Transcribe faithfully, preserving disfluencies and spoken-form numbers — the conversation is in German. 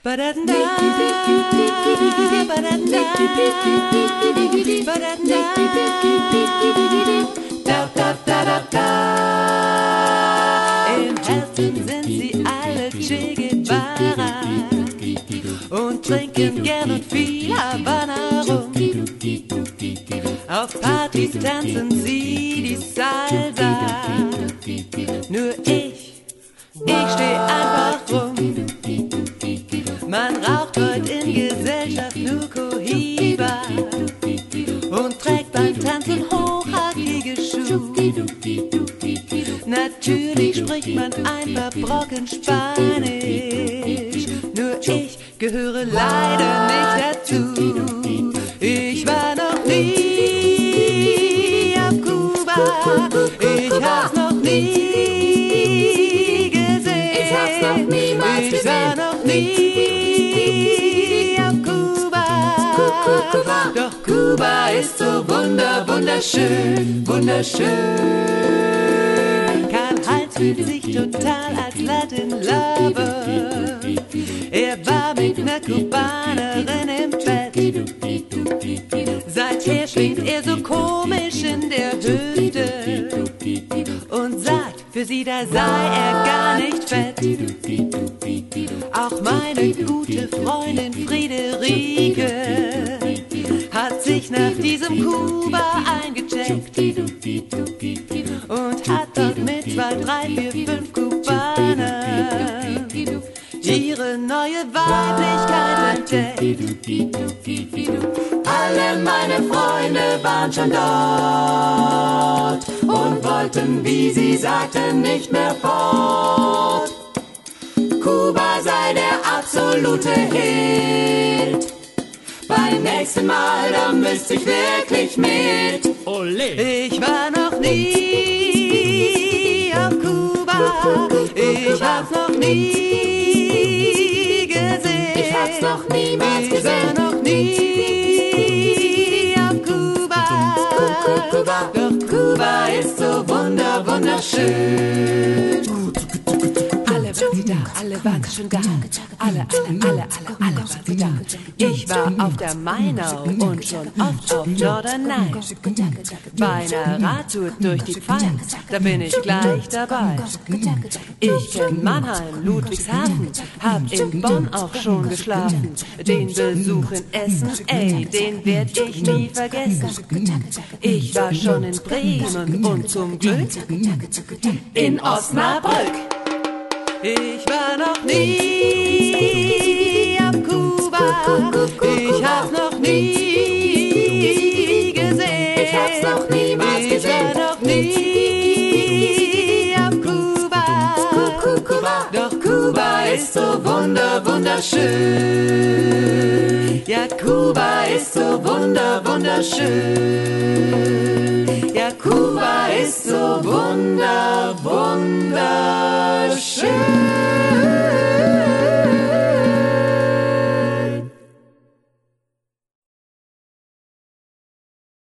Ba-da-da, ba-da-da, ba-da-da, da, da, da, da, da. Im Herzen sind sie alle Che Guevara und trinken gern und viel Havana rum. Auf Partys tanzen sie die Salsa. Nur ich, ich steh einfach rum. Man raucht heute in Gesellschaft nur Cohiba und trägt beim Tanzen hochhackige Schuhe. Natürlich spricht man ein paar Brocken Spanisch. Nur ich gehöre leider nicht dazu. Ich war noch nie auf Kuba. Ich hab's noch nie gesehen. Ich hab's noch niemals Ich war noch nie auf Kuba. Kuba. Doch Kuba ist so wunder, wunderschön, wunderschön. Karl-Heinz fühlt sich total als Latin Lover. Er war mit ner Kubanerin im Bett. Seither schwingt er so komisch in der Hüfte und sagt, für sie da sei er gar nicht fett. Auch meine gute Freundin Friederike hat sich nach diesem Kuba eingecheckt und hat dort mit zwei, drei, vier, fünf Kubanern ihre neue Weiblichkeit entdeckt. Alle meine Freunde waren schon dort und wollten, wie sie sagten, nicht mehr fort. Kuba sei der absolute Hit. Beim nächsten Mal, da müsste ich wirklich mit. Ole! Ich war noch nie auf Kuba, ich hab's noch nie gesehen. Ich hab's noch niemals Ich war noch nie auf Kuba. Kuba. Doch Kuba ist so wunder, wunderschön. Alle waren sie da, alle waren schon da. Alle, alle, alle, alle, alle waren sie da. Ich war auf der Mainau und schon oft auf Jordanei. Bei einer Radtour durch die Pfalz, da bin ich gleich dabei. Ich kenn Mannheim, Ludwigshafen, hab in Bonn auch schon geschlafen. Den Besuch in Essen, ey, den werd ich nie vergessen. Ich war schon in Bremen und zum Glück in Osnabrück. Ich war noch nie auf Kuba, ich hab's noch nie gesehen. Ich hab's noch niemals Ich war gesehen. noch nie auf Kuba. Kuba. Doch Kuba ist so wunder, wunderschön. Ja, Kuba ist so wunder, wunderschön. Ja, Kuba ist so wunder, wunder